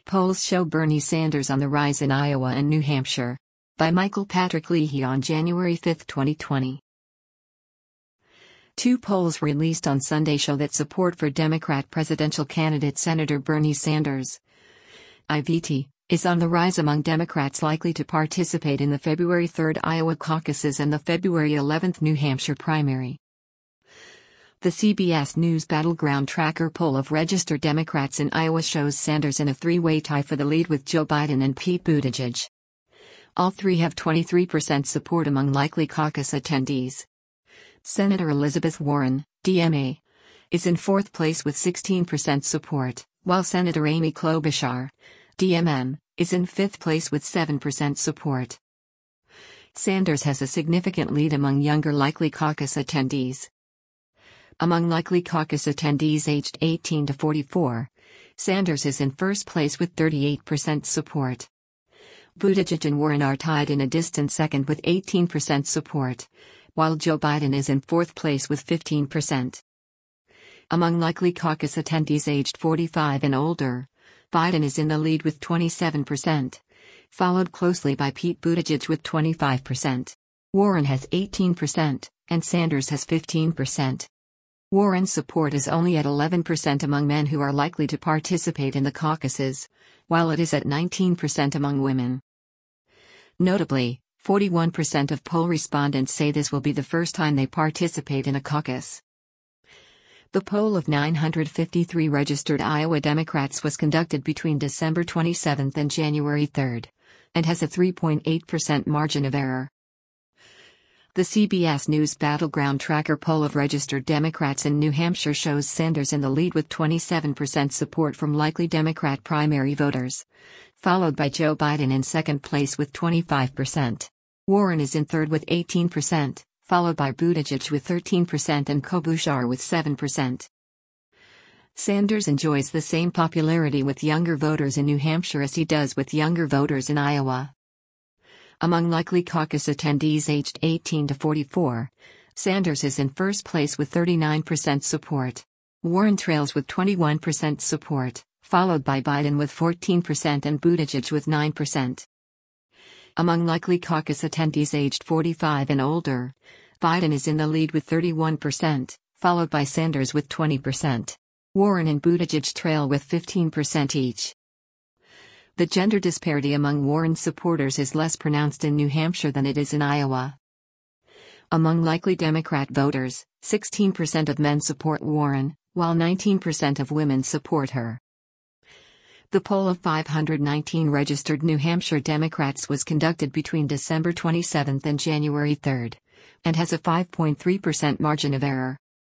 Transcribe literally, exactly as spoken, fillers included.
Polls show Bernie Sanders on the rise in Iowa and New Hampshire. By Michael Patrick Leahy on January fifth, twenty twenty. Two polls released on Sunday show that support for Democrat presidential candidate Senator Bernie Sanders, I V T, is on the rise among Democrats likely to participate in the February third Iowa caucuses and the February eleventh New Hampshire primary. The C B S News Battleground Tracker poll of registered Democrats in Iowa shows Sanders in a three-way tie for the lead with Joe Biden and Pete Buttigieg. All three have twenty-three percent support among likely caucus attendees. Senator Elizabeth Warren, D M A, is in fourth place with sixteen percent support, while Senator Amy Klobuchar, D M M, is in fifth place with seven percent support. Sanders has a significant lead among younger likely caucus attendees. Among likely caucus attendees aged eighteen to forty-four, Sanders is in first place with thirty-eight percent support. Buttigieg and Warren are tied in a distant second with eighteen percent support, while Joe Biden is in fourth place with fifteen percent. Among likely caucus attendees aged forty-five and older, Biden is in the lead with twenty-seven percent, followed closely by Pete Buttigieg with twenty-five percent. Warren has eighteen percent, and Sanders has fifteen percent. Warren's support is only at eleven percent among men who are likely to participate in the caucuses, while it is at nineteen percent among women. Notably, forty-one percent of poll respondents say this will be the first time they participate in a caucus. The poll of nine hundred fifty-three registered Iowa Democrats was conducted between December twenty-seventh and January third, and has a three point eight percent margin of error. The C B S News Battleground Tracker poll of registered Democrats in New Hampshire shows Sanders in the lead with twenty-seven percent support from likely Democrat primary voters, followed by Joe Biden in second place with twenty-five percent. Warren is in third with eighteen percent, followed by Buttigieg with thirteen percent and Klobuchar with seven percent. Sanders enjoys the same popularity with younger voters in New Hampshire as he does with younger voters in Iowa. Among likely caucus attendees aged eighteen to forty-four, Sanders is in first place with thirty-nine percent support. Warren trails with twenty-one percent support, followed by Biden with fourteen percent and Buttigieg with nine percent. Among likely caucus attendees aged forty-five and older, Biden is in the lead with thirty-one percent, followed by Sanders with twenty percent. Warren and Buttigieg trail with fifteen percent each. The gender disparity among Warren's supporters is less pronounced in New Hampshire than it is in Iowa. Among likely Democrat voters, sixteen percent of men support Warren, while nineteen percent of women support her. The poll of five hundred nineteen registered New Hampshire Democrats was conducted between December twenty-seventh and January third, and has a five point three percent margin of error.